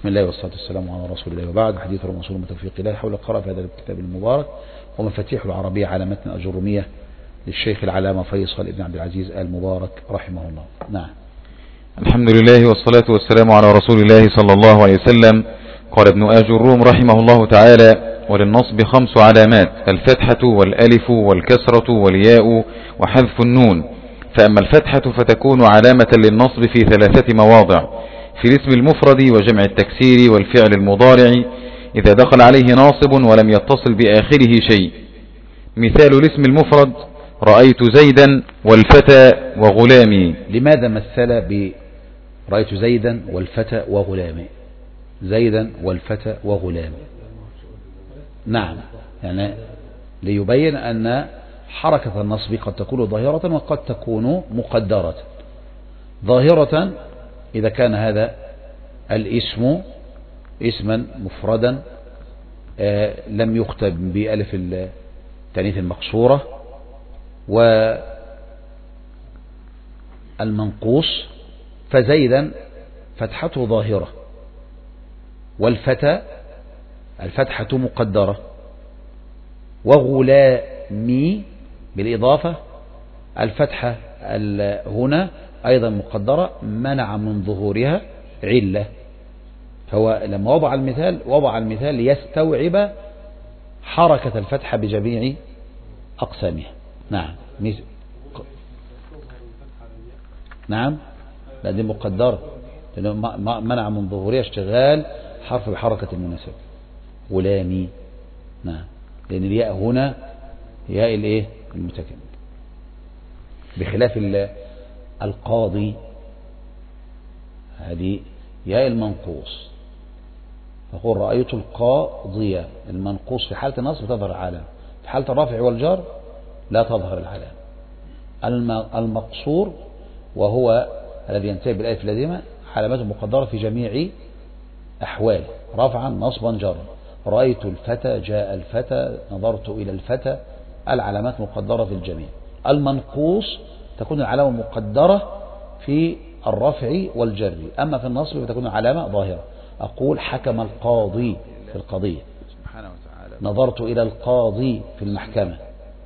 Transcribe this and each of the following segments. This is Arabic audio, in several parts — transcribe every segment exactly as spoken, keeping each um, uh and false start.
بسم الله والصلاة والسلام على رسول الله، وبعد. حديث رسول توفيق الله حول القراءة في هذا الكتاب المبارك ومفاتيح العربية على متن الأجرومية للشيخ العلامة فيصل ابن عبد العزيز المبارك رحمه الله. نعم. الحمد لله والصلاة والسلام على رسول الله صلى الله عليه وسلم. قال ابن آجروم رحمه الله تعالى: وللنصب خمس علامات: الفتحة والألف والكسرة والياء وحذف النون. فأما الفتحة فتكون علامة للنصب في ثلاثة مواضع: في الاسم المفرد وجمع التكسير والفعل المضارع إذا دخل عليه ناصب ولم يتصل بآخره شيء. مثال الاسم المفرد: رأيت زيدا والفتى وغلامي. لماذا مثل برأيت زيدا والفتى وغلامي؟ زيدا والفتى وغلامي، نعم، يعني ليبين أن حركة النصب قد تكون ظاهرة وقد تكون مقدرة. ظاهرة إذا كان هذا الاسم اسما مفردا آه لم يختم بألف التانيث المقصورة، والمنقوص فزيدا فتحته ظاهرة، والفتى الفتحة مقدرة، وغلامي بالإضافة الفتحة هنا أيضا مقدرة منع من ظهورها علة. فهو لما وضع المثال وضع المثال ليستوعب حركة الفتحة بجميع أقسامها. نعم. نعم، لا دي مقدرة لأنه منع من ظهورها اشتغال حرف بحركة المناسبة. غلامي، نعم، لأن الياء هنا ياء الايه المتكلم، بخلاف القاضي هذه ياء المنقوص. فقول رأيت القاضية، المنقوص في حالة النصب تظهر العلامة، في حالة الرفع والجر لا تظهر العلامة. المقصور وهو الذي ينتهي بالألف اللازمة علامته مقدرة في جميع أحواله، رفعا نصبا جرا. رأيت الفتى، جاء الفتى، نظرت إلى الفتى، العلامات مقدرة في الجميع. المنقوص تكون العلامة مقدرة في الرفع والجر، أما في النصب فتكون العلامة ظاهرة. أقول حكم القاضي في القضية، نظرت إلى القاضي في المحكمة،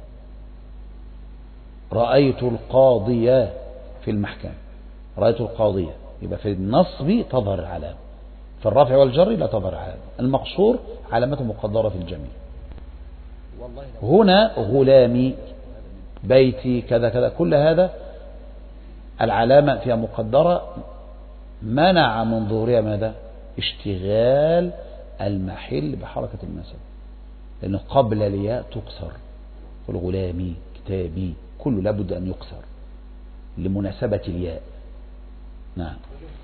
رأيت القاضية في المحكمة، رأيت القاضية. يبقى في النصب تظهر العلامة، في الرفع والجر لا تظهر العلامة. المقصور علامته مقدرة في الجميع. هنا غلامي، بيتي، كذا كذا، كل هذا العلامة فيها مقدرة منع من ظهورها ماذا؟ اشتغال المحل بحركة النسب، لأنه قبل الياء تكسر. والغلامي، كتابي، كله لابد أن يكسر لمناسبة الياء. نعم.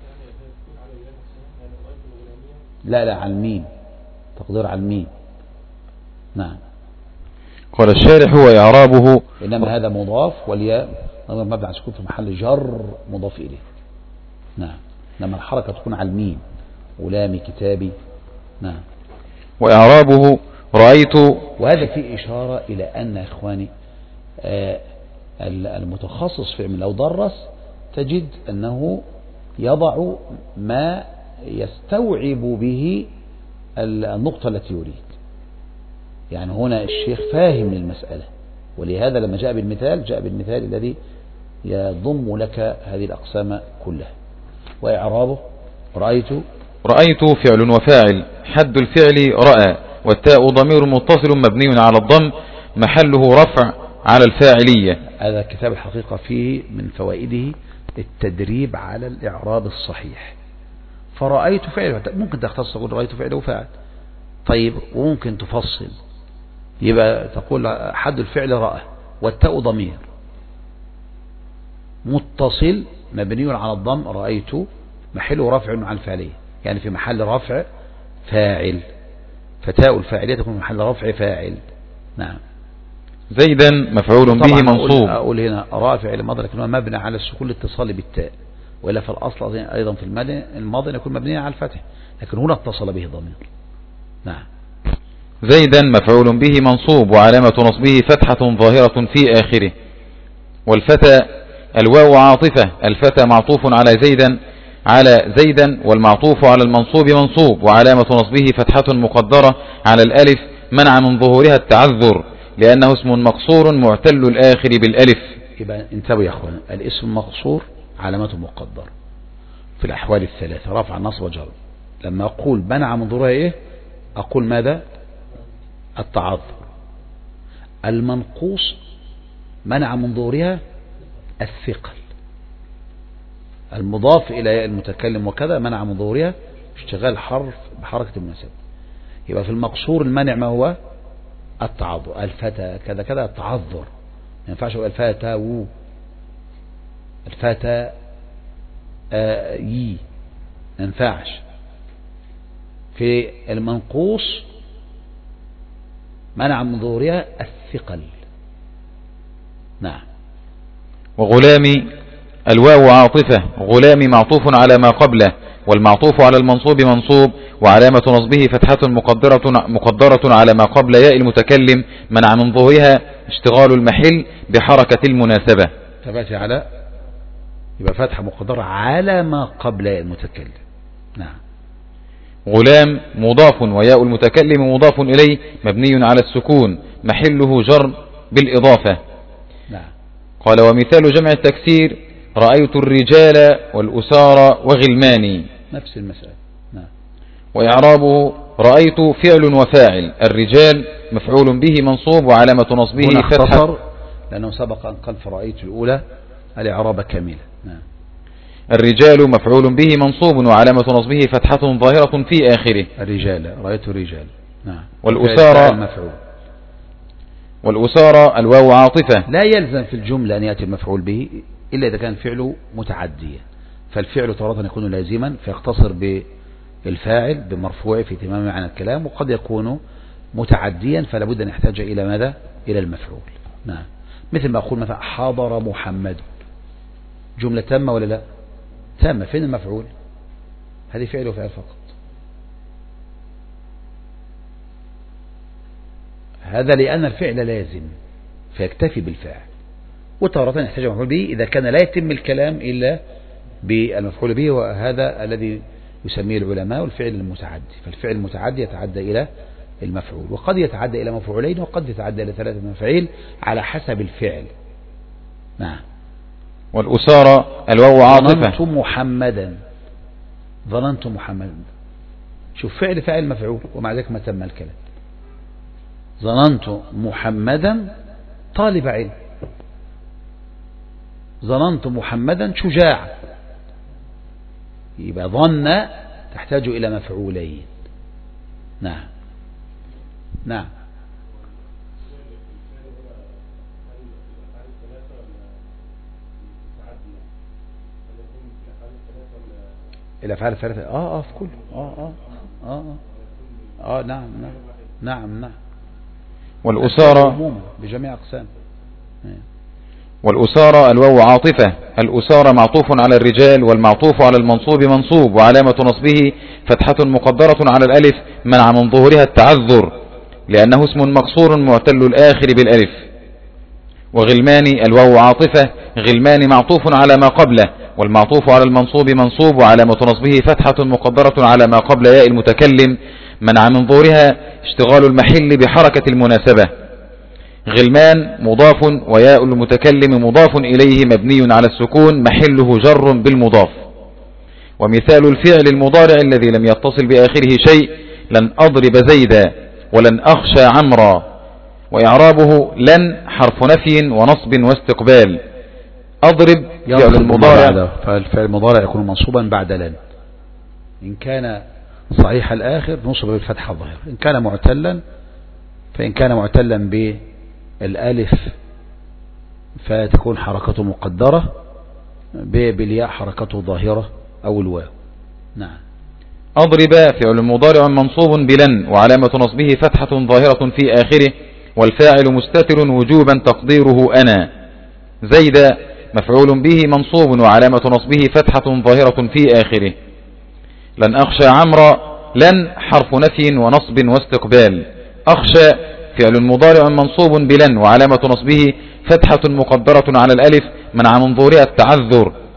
لا لا على الميم، تقدير على الميم. نعم. قال الشارح: وإعرابه، إنما هذا مضاف والياء مبني على السكون في محل جر مضاف إليه. نعم. لما الحركة تكون على الميم، غلامي، كتابي. نعم. وإعرابه رأيت. وهذا فيه إشارة إلى أن إخواني آه المتخصص في علم لو درس تجد أنه يضع ما يستوعب به النقطة التي يريد. يعني هنا الشيخ فاهم للمسألة، ولهذا لما جاء بالمثال جاء بالمثال الذي يضم لك هذه الأقسام كلها. وإعرابه رأيت. رأيت فعل وفاعل، حد الفعل رأى، والتاء ضمير متصل مبني على الضم محله رفع على الفاعلية. هذا الكتاب الحقيقة فيه من فوائده التدريب على الإعراب الصحيح. فرأيت فعل، ممكن تختص تقول رأيت فعل وفاعل، طيب، وممكن تفصل يبقى تقول حد الفعل رأى، والتاء ضمير متصل مبني على الضم، رأيت محله رفع على الفاعلية، يعني في محل رفع فاعل، فتاء الفاعلية تكون في محل رفع فاعل. نعم. زيدا مفعول به منصوب. أقول هنا رافع الماضي لكنه مبني على السكون الاتصال بالتاء، وإلا في الأصل أيضا في الماضي يكون مبني على الفتح، لكن هنا اتصل به ضمير. نعم. زيدا مفعول به منصوب وعلامة نصبه فتحة ظاهرة في آخره. والفتى الواو عاطفة، الفتى معطوف على زيدا على زيدا، والمعطوف على المنصوب منصوب وعلامة نصبه فتحة مقدرة على الألف منع من ظهورها التعذر لأنه اسم مقصور معتل الآخر بالألف. يبقى انتبهوا يا أخوان، الاسم المقصور علامته مقدرة في الأحوال الثلاثة، رفع نصب وجر. لما أقول منع من ظهورها إيه؟ أقول ماذا؟ التعذر. المنقوص منع من ظهورها الثقل. المضاف إلى ياء المتكلم وكذا منع من ظهورها اشتغال حرف بحركة المناسبة. يبقى في المقصور المنع ما هو؟ التعذر. الفتى كذا كذا التعذر، ما ينفعش اقول الفتى و الفتى آه يي، ما ينفعش. في المنقوص منع من ظهورها الثقل. نعم. وغلامي الواو عاطفة، غلامي معطوف على ما قبله، والمعطوف على المنصوب منصوب وعلامة نصبه فتحة مقدرة مقدرة على ما قبل ياء المتكلم منع من ظهورها اشتغال المحل بحركة المناسبة. ثبت على، يبقى فتحة مقدرة على ما قبل ياء المتكلم. نعم. غلام مضاف وياء المتكلم مضاف إليه مبني على السكون محله جر بالإضافة. نعم. قال ومثال جمع التكسير رأيت الرجال والأسارى وغلماني، نفس المسألة. نعم. وإعرابه رأيت فعل وفاعل، الرجال مفعول به منصوب وعلامة نصبه فتحة، لأنه سبق أن قال فرأيت الأولى الإعراب كاملة. نعم. الرجال مفعول به منصوب وعلامة نصبه فتحة ظاهرة في آخره. الرجال رأيت الرجال. نعم. والأسارى المفعول. والأسارى الواو عاطفة. لا يلزم في الجملة أن يأتي المفعول به إلا إذا كان فعله متعديا، فالفعل تارة يكون لازما فيختصر بالفاعل بمرفوع في تمام معنى الكلام، وقد يكون متعديا فلا بد أن يحتاج إلى ماذا؟ إلى المفعول. نعم. مثل ما أقول مثلا حضر محمد، جملة تامة ولا لا؟ تامة. فين المفعول؟ هذه فعل وفعل فقط. هذا لأن الفعل لازم فيكتفي بالفاعل، وتارة يحتاج مفعول به إذا كان لا يتم الكلام إلا بالمفعول به، وهذا الذي يسميه العلماء الفعل المتعدي. فالفعل المتعدي يتعدى إلى المفعول، وقد يتعدى إلى مفعولين، وقد يتعدى إلى ثلاثة مفاعيل على حسب الفعل. نعم. والأسارة الواو عاطفة. ظننت محمدا، ظننت محمدا، شوف فعل فاعل مفعول ومع ذلك ما تم الكلام. ظننت محمدا طالب علم، ظننت محمدا شجاع، يبقى ظن تحتاج إلى مفعولين. نعم. نعم. الأفعال الثلاثة اه اه في كله اه اه اه اه, آه نعم نعم نعم نعم. والأسارة عموما بجميع أقسام. والأسارة الواو عاطفة، الأسارة معطوف على الرجال والمعطوف على المنصوب منصوب وعلامة نصبه فتحة مقدرة على الألف منع من ظهورها التعذر لأنه اسم مقصور معتل الآخر بالألف. وغلماني الواو عاطفة، غلماني معطوف على ما قبله والمعطوف على المنصوب منصوب وعلامة نصبه فتحة مقدرة على ما قبل ياء المتكلم منع من ظهورها اشتغال المحل بحركة المناسبة. غلمان مضاف وياء المتكلم مضاف إليه مبني على السكون محله جر بالمضاف. ومثال الفعل المضارع الذي لم يتصل بآخره شيء لن أضرب زيدا ولن أخشى عمرا. وإعرابه لن حرف نفي ونصب واستقبال. أضرب فعل المضارع، فالفعل المضارع يكون منصوبا بعد لن، إن كان صحيح الآخر نصب بالفتحة الظاهرة، إن كان معتلا فإن كان معتلا بالألف فتكون حركته مقدرة، بالياء حركته ظاهرة أو الواو. نعم. أضرب فعل مضارع منصوب بلن وعلامة نصبه فتحة ظاهرة في آخره والفاعل مستتر وجوبا تقديره أنا. زيد مفعول به منصوب وعلامة نصبه فتحة ظاهرة في آخره. لن أخشى عمرا، لن حرف نفي ونصب واستقبال. أخشى فعل مضارع منصوب بلن وعلامة نصبه فتحة مقدرة على الألف منع من ظهورها التعذر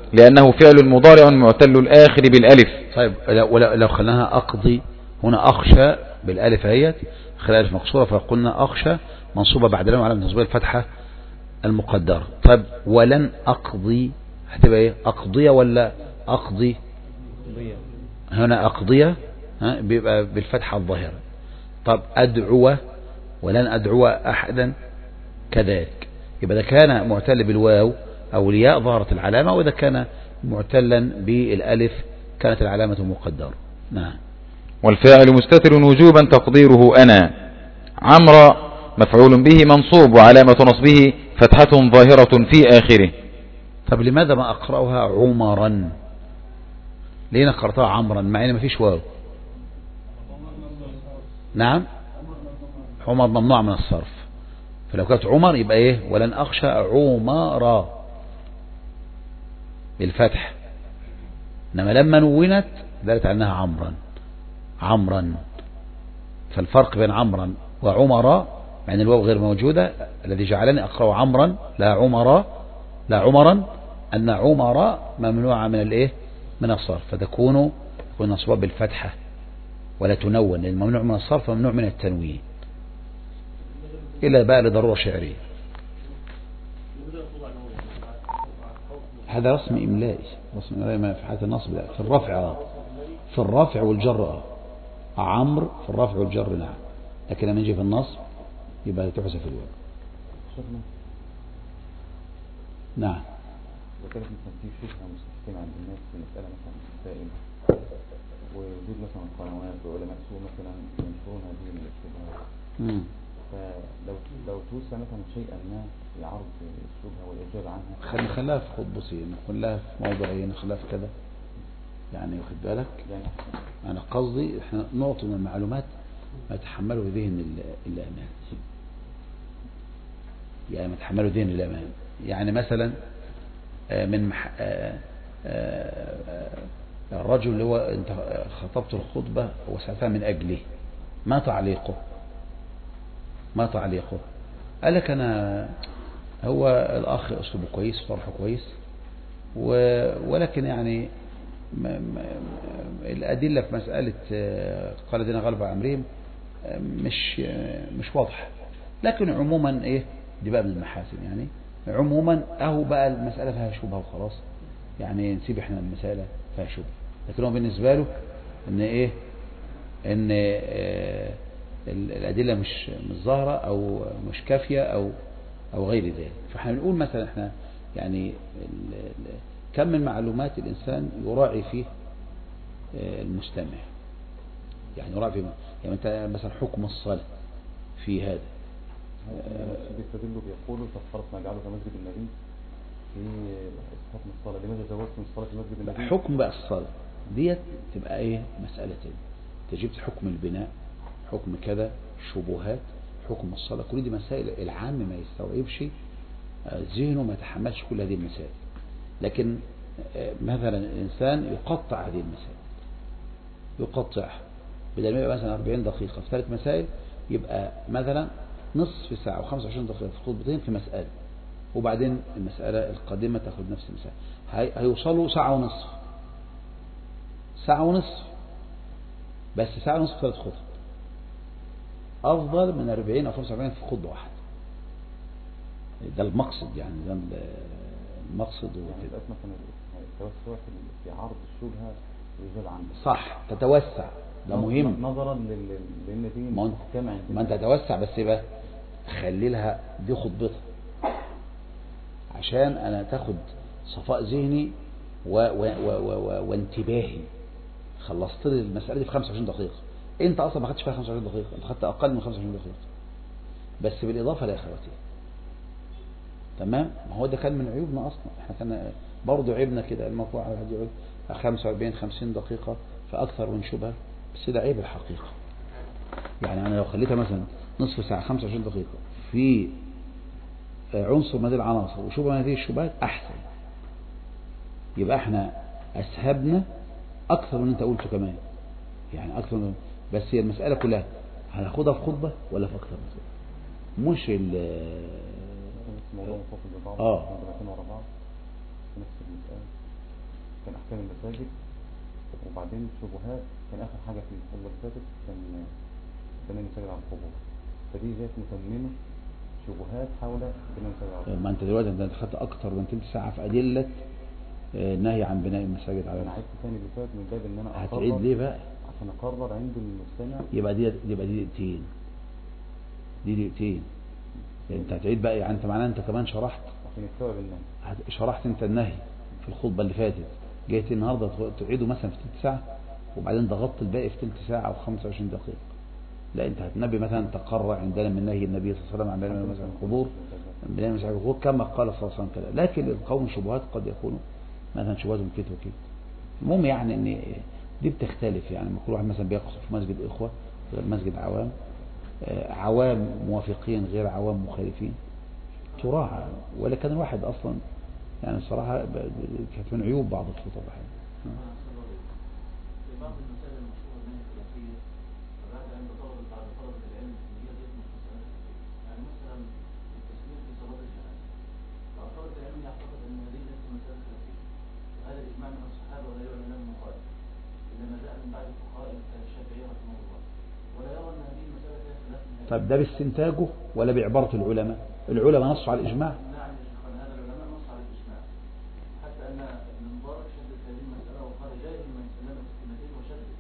لأنه فعل مضارع معتل الآخر بالألف. طيب لو, لو خلناها أقضي، هنا أخشى بالألف اهيت، خلال ألف مقصورة، فقلنا أخشى منصوبة بعد لام على نصبها الفتحة المقدرة. طيب ولن أقضي هتبقى إيه؟ أقضية ولا أقضي؟ هنا أقضية بيبقى بالفتحة الظاهرة. طب أدعو ولن أدعو أحدا كذلك، يبقى إذا كان معتل بالواو أو الياء ظهرت العلامة، وإذا كان معتلا بالألف كانت العلامة مقدرة. نعم. والفاعل مستتر وجوبا تقديره أنا. عمرو مفعول به منصوب وعلامة نصبه فتحة ظاهرة في آخره. طب لماذا ما أقرأها عمرا؟ ليه قرأتها عمرا مع إن ما فيش واو؟ نعم، عمر ممنوع من الصرف، فلو كانت عمر يبقى إيه؟ ولن أخشى عمرا بالفتح، إنما لما نونت دلت عنها عمرا عمرا. فالفرق بين عمرا وعمرا مع ان الواو غير موجودة، الذي جعلني أقرأ عمرا لا عمرا لا عمرا أن عمرا ممنوعة من الايه؟ من الصرف، فتكون تكون نصبها بالفتحة ولا تنون، لأن ممنوع من الصرف وممنوع من التنوين إلا بقى لضرورة شعرية. هذا رسم إملائي، رسم إملائي ما في حالة النصب لا، في الرفع في الرفع والجر عمرو في الرفع والجر نعم، لكن لما يجي في النصب يبقى تحذف الواو. نعم. وكانت مثلا في شبهة مستحكمة عند الناس في مسألة مثلا السائل ووجود مثلا قنوات وعلماء سوء مثلا ينشرون هذه الشبهات، فلو لو توسع مثلا شيئا ما في عرض الشبهة والإجابة عنها، خلي خلاها في خطبتين، نقول لها في موضوعين، خلاها في كذا يعني، واخد بالك؟ يعني أنا قصدي إحنا نعطي من المعلومات ما يتحمله ذهن الأمان، يعني ما يتحمله ذهن الأمان. يعني مثلا من مح... الرجل اللي هو انت خطبت الخطبة وسألتها من أجله، ما تعليقه؟ ما تعليقه؟ قال لك أنا هو الأخ أسلوبه كويس وطرحه كويس و... ولكن يعني م... م... الأدلة في مسألة قال دينا غلب على أمرهم مش مش واضحة، لكن عموما إيه دي بقى من المحاسن، يعني عموما أهو بقى المسألة فيها شبهة وخلاص، يعني نسيب إحنا المسألة فيها شبهة، لكن هو بالنسبة له إن إيه إن آه الأدلة مش مش ظاهرة أو مش كافية أو أو غير ذلك. فإحنا بنقول مثلا إحنا يعني كم من معلومات الإنسان يراعي فيه المستمع، يعني يراعي فيه، يعني أنت مثلا حكم الصلاة في هذا بيستدلوا بيقولوا تفرط ما جعله في مسجد النبي في حكم الصلاة، لماذا زوجتم الصلاة في مسجد النبي؟ حكم بقى الصلاة ديت تبقى ايه مسألة تانية، تجيب حكم البناء، حكم كذا، شبهات، حكم الصلاة، كل دي مسائل العام ما يستوعبش ذهنه، ما يتحملش كل هذه المسائل. لكن مثلا الإنسان يقطع هذه المسائل، يقطعها بدل ما يبقى مثلا أربعين دقيقة في ثلاث مسائل، يبقى مثلا نصف ساعة وخمسة وعشرين دقيقة في خطبتين في مسألة، وبعدين المسألة القادمة تاخد نفس المسألة، هيوصلوا ساعة ونصف ساعة ونصف بس ساعة ونصف في ثلاث خطب أفضل من أربعين أو خمسة وأربعين في خطبة واحدة. ده المقصد، يعني ده المقصد. يعني مثلا التوسع في عرض الشبهة ويزال عنه صح، تتوسع، ده مهم نظرا لأن دي محكمة، ما أنت تتوسع بس يبقى خلي لها دي خطبتها عشان أنا تاخد صفاء ذهني و و و و وانتباهي. خلصت لي المسألة دي في خمسة وعشرين دقيقة، أنت أصلا ما خدتش فيها خمسة وعشرين دقيقة، أنت خدت أقل من خمسة وعشرين دقيقة بس بالإضافة لأخواتي. تمام؟ ما هو ده كان من عيوبنا أصلا، إحنا كان برضه عيبنا كده، الموضوع على هذه عيوب خمسة وأربعين خمسين دقيقة فأكثر من شبهة، بس ده عيب الحقيقة. يعني أنا لو خليتها مثلا نصف ساعة خمسة وعشرين دقيقة في عنصر من هذه العناصر وشبهة من هذه الشبهات أحسن، يبقى احنا أسهبنا أكثر من أنت قلته كمان، يعني أكثر من، بس هي المسألة كلها هناخدها في خطبة ولا في أكثر من خطبة، مش ال موضوع فصل ببعض اه ورا بعض نفس المسألة. كان احكام المساجد، وبعدين شبهات كان اخر حاجه في الحلقه اللي فاتت كان بناء المساجد على القبور، فدي جت متممه شبهات حول بناء المساجد على القبور. ما انت دلوقتي انت خدت اكتر من تلت ساعه في ادله النهي عن بناء المساجد على انا عدت ثاني اللي فات من باب ان انا هتعيد ليه بقى عشان اقرر عند المستمع. يبقى دي يبقى دي دقيقتين دي دقيقتين انت هتعيد بقى، يعني انت معناه انت كمان شرحت عشان يستوعب النهي، شرحت انت النهي في الخطبه اللي فاتت، جيت النهارده تعيده مثلا في تلت ساعه وبعدين ضغطت الباقي في تلت ساعه او خمسة وعشرين دقيقه. لا انت هتنبي مثلا تقرر عندنا من نهي النبي صلى الله عليه وسلم عن بناء مثلا القبور بناء مساجد القبور كما قال صلى الله عليه وسلم كذا، لكن القوم شبهات قد يكونوا مثلا شبهات كده وكده. المهم يعني ان دي بتختلف، يعني كل واحد مثلا بيقصد في مسجد اخوه غير مسجد عوام، عوام موافقين غير عوام مخالفين تراعى، ولا كان الواحد اصلا يعني الصراحه كانت من عيوب بعض الخطب احيانا. في بعض المسائل المشهوره من الخلافيه فبعد ان تطلب بعض طلبه العلم ان هي تثبت مسائل خلافيه، يعني مثلا التسليم في صلاه الجنازه، فطلبه العلم يعتقد ان هذه ليست مسائل خلافيه، وهذا الاجماع من الصحابه ولا يعلم له مخالف، انما جاء من بعد الفقهاء كالشافعيه رحمه الله ولا يرى ان هذه المساله فيها خلاف. طب ده باستنتاجه ولا بعباره العلماء؟ العلماء نصوا على الاجماع. نعم يا شيخ، هذا العلماء نص على الاجماع، حتى ان ابن مبارك شدد هذه المساله وقال جائز من سلم التسليمتين وشدد،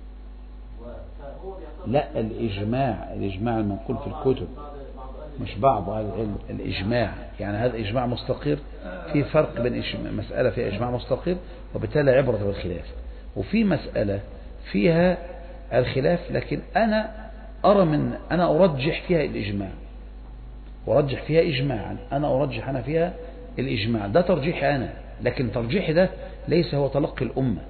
فهو بيعتقد لا الاجماع الاجماع المنقول في الكتب مش بعض اهل العلم، الاجماع يعني هذا اجماع مستقر. في فرق بين مساله فيها اجماع مستقر وبالتالي عبره بالخلاف، وفي مساله فيها الخلاف لكن انا ارى من انا ارجح فيها الاجماع، ارجح فيها اجماعا، انا ارجح انا فيها الاجماع، ده ترجيحي انا، لكن ترجيحي ده ليس هو تلقي الامه.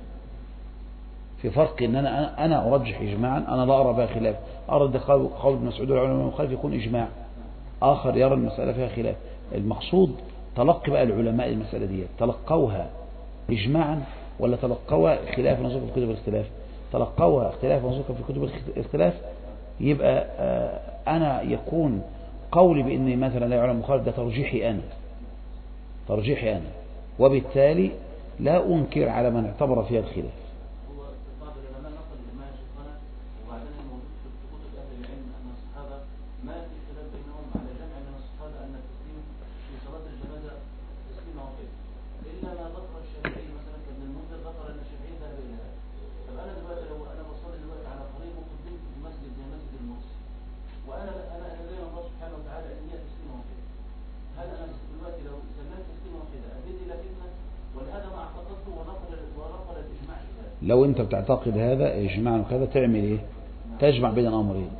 في فرق ان انا انا ارجح اجماعا، انا لا ارى بها خلاف، ارى قول ابن مسعود والعلماء المخالف يكون اجماع، اخر يرى المساله فيها خلاف. المقصود تلقي بقى العلماء المساله دي، تلقوها اجماعا ولا تلقوها خلاف نصوص في كتب الاختلاف؟ تلقوها اختلاف نصوص في كتب الاختلاف، يبقى انا يكون قولي بان مثلا لا يعلم مخالف ده ترجيحي انا، ترجيحي انا، وبالتالي لا انكر على من اعتبر فيها الخلاف. هو بعض العلماء نقل الاجماع شيخنا، وبعدين الموجود في كتب اهل العلم ان الصحابه ما في خلاف بينهم على جمع من الصحابه ان التسليم في صلاه الجنازه تسليم واحد، الا ما ذكر الشافعي مثلا كابن المنذر ذكر ان الشافعي ذهب الى هذا. طب انا دلوقتي لو انا بصلي دلوقتي على طريق وقدمت في مسجد زي مسجد المقص، وانا انا انا الله سبحانه وتعالى ان هي تسليم واحد، هل انا دلوقتي لو سلمت تسليم واحده ادي الى فتنه ولا هذا ما اعتقدته ونقل ونقل الاجماع شهاده؟ لو انت بتعتقد هذا اجماعا وكذا تعمل ايه؟ تجمع بين الامرين،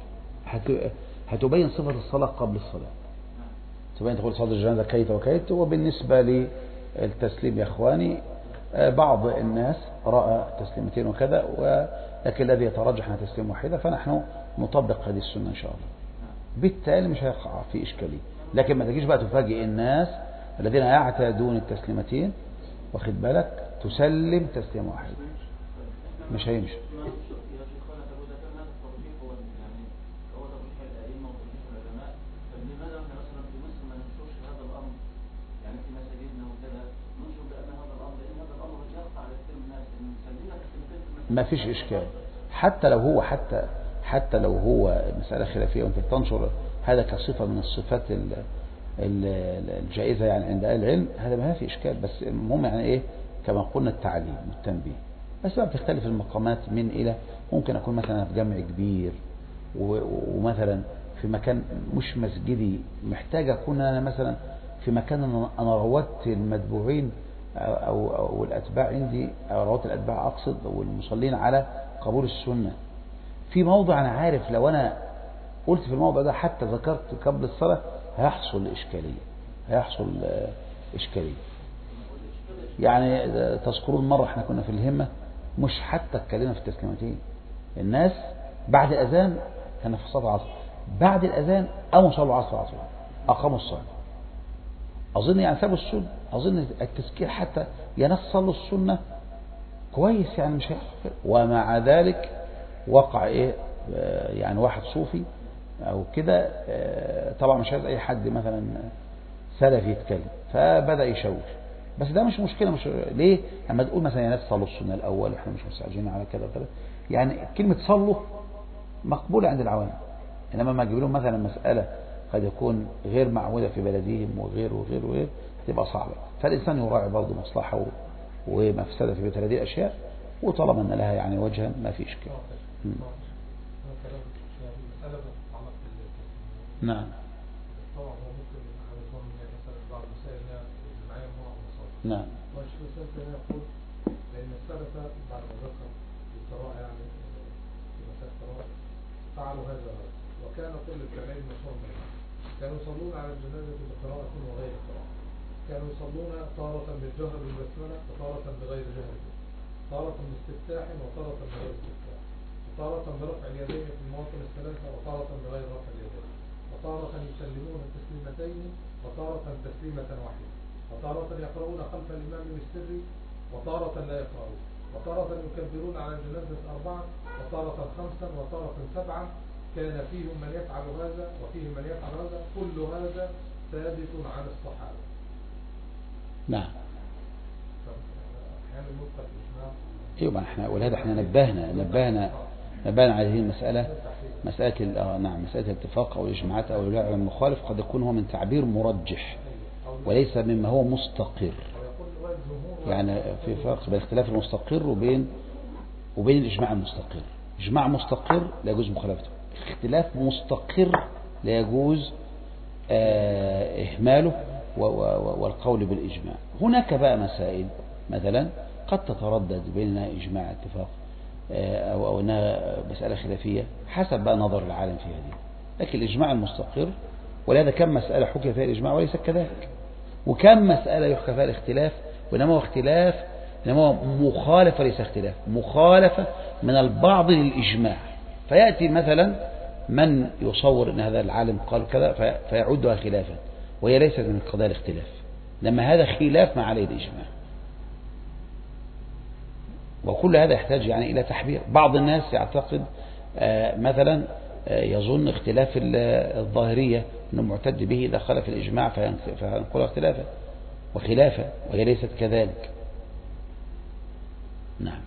هتبين صفه الصلاه قبل الصلاه، تبين تقول صلاه الجنازه كيت وكيت. وبالنسبه للتسليم يا اخواني بعض الناس راى تسليمتين وكذا، ولكن الذي يترجح انها تسليم واحده، فنحن نطبق هذه السنه ان شاء الله، بالتالي مش هيقع في اشكاليه. لكن ما تجيش بقى تفاجئ الناس الذين يعتادون التسليمتين، واخد بالك، تسلم تسليم واحد، مش هيمشي. ما فيش إشكال، حتى لو هو حتى حتى لو هو مسألة خلافية وأنت بتنشر هذا كصفة من الصفات الجائزة يعني عند أهل العلم، هذا ما في إشكال. بس المهم يعني إيه، كما قلنا التعليم والتنبيه. بس بقى بتختلف المقامات من إلى، ممكن أكون مثلا في جمع كبير ومثلا في مكان مش مسجدي، محتاج أكون أنا مثلا في مكان أنا روضت المتبوعين أو, أو الأتباع عندي، أو روضت الأتباع أقصد والمصلين على قبول السنة، في موضع أنا عارف لو أنا قلت في الموضع ده حتى ذكرت قبل الصلاة هيحصل إشكالية، هيحصل إشكالية. يعني تذكرون مرة احنا كنا في الهمة، مش حتى اتكلمنا في التسليمتين، الناس بعد الأذان كان في صلاة العصر، بعد الأذان قاموا صلوا العصر على طول، أقاموا الصلاة. أظن يعني سابوا السنة، أظن التذكير حتى يا ناس صلوا السنة كويس، يعني مش هيحصل. ومع ذلك وقع إيه، يعني واحد صوفي أو كده، طبعا مش عايز أي حد مثلا سلفي يتكلم، فبدأ يشوش بس ده مش مشكلة. مش ليه لما تقول مثلا يا ناس صلوا السنة الأول وإحنا مش مستعجلين على كذا وكذا، يعني كلمة صلوا مقبولة عند العوام، إنما ما تجيب لهم مثلا مسألة قد يكون غير معودة في بلدهم وغير وغير وغير تبقى صعبة. فالإنسان يراعي برضه مصلحة ومفسدة في مثل هذه الأشياء، وطالما أن لها يعني وجها ما في إشكال. نعم نعم لأن السلف بعد ذكر القراءة يعني في مسائل القراءة فعلوا هذا، وكان كل التابعين مشهور منهم كانوا يصلون على الجنازة بقراءة وغير قراءة، كانوا يصلون تارة بالجهر بالبسملة وتارة بغير جهر، تارة باستفتاح وتارة بغير استفتاح، وتارة برفع اليدين في المواطن الثلاثة وتارة بغير رفع اليدين، وتارة يسلمون التسليمتين وتارة تسليمة واحدة، وتارة يقرؤون خلف الإمام بالسر وتارة لا يقرؤون، وتارة يكبرون على الجنازة أربعة وتارة خمسا وتارة سبعا. كان فيهم من يفعل هذا وفيهم من يفعل هذا، كل هذا ثابت عن الصحابة. نعم. أحيانا مطلق الإجماع. ايوه احنا ولهذا احنا نبهنا نبهنا نبهنا على هذه المسألة، مسألة آه نعم مسألة الاتفاق أو الإجماعات أو الولاء المخالف قد يكون هو من تعبير مرجح وليس مما هو مستقر. يعني في فرق بين اختلاف المستقر وبين وبين الإجماع المستقر. إجماع مستقر لا يجوز مخالفته، اختلاف مستقر لا يجوز آه إهماله والقول بالإجماع. هناك بقى مسائل مثلا قد تتردد بيننا إجماع اتفاق آه أو, أو أنها مسألة خلافية حسب بقى نظر العالم في هذه، لكن الإجماع المستقر. ولهذا كم مسألة حكي فيها الإجماع وليس كذلك، وكم مسألة يحكى فيها الاختلاف وإنما هو اختلاف إنما هو مخالفة ليس اختلاف، مخالفة من البعض للإجماع. فيأتي مثلا من يصور أن هذا العالم قال كذا فيعدها خلافا وهي ليست من قضايا الاختلاف، لما هذا خلاف ما عليه الإجماع. وكل هذا يحتاج يعني إلى تحبير. بعض الناس يعتقد آه مثلا آه يظن اختلاف الظاهرية أنه معتد به إذا خالف الإجماع فينقل اختلافا وخلافا وهي ليست كذلك. نعم.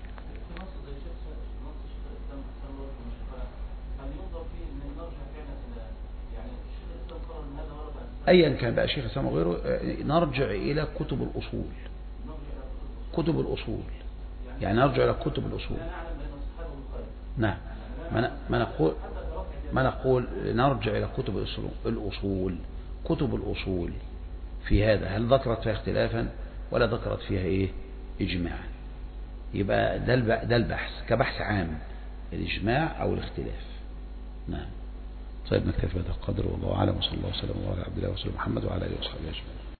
أيا كان بقى شيخ الإسلام وغيره نرجع إلى كتب الأصول، كتب الأصول يعني نرجع إلى كتب الأصول. نعم ما نقول ما نقول نرجع إلى كتب الأصول. الأصول كتب الأصول في هذا هل ذكرت فيها اختلافا ولا ذكرت فيها إيه إجماعا؟ يبقى ده البحث كبحث عام، الإجماع أو الاختلاف. نعم. طيب نكتفي بهذا القدر والله أعلم، وصلى الله وسلم وبارك على عبد الله ورسوله محمد وعلى آله وصحبه أجمعين.